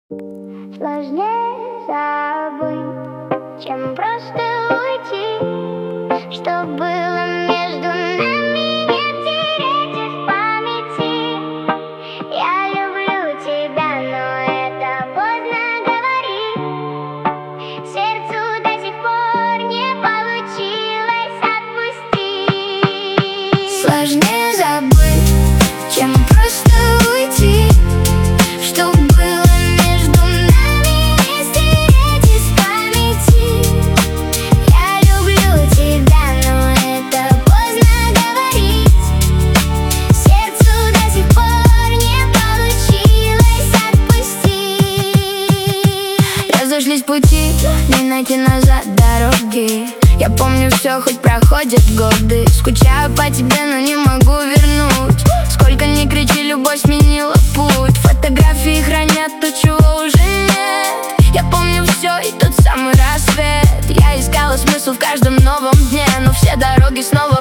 Сложнее забыть, чем просто уйти. Что было между нами, не терять в памяти. Я люблю тебя, но это поздно говорить. Сердцу до сих пор не получилось отпустить. Сложнее забыть, чем просто уйти. Что было между нами, не стереть из памяти. Я люблю тебя, но это поздно говорить. Сердцу до сих пор не получилось отпустить. Разошлись пути, не найти назад дороги. Я помню все, хоть проходят годы. Скучаю по тебе, но не могу вернуть. Сколько ни кричи, любовь сменила путь. Фотографии хранят то, чего уже нет. Я помню все и тот самый рассвет. Я искала смысл в каждом новом дне, но все дороги снова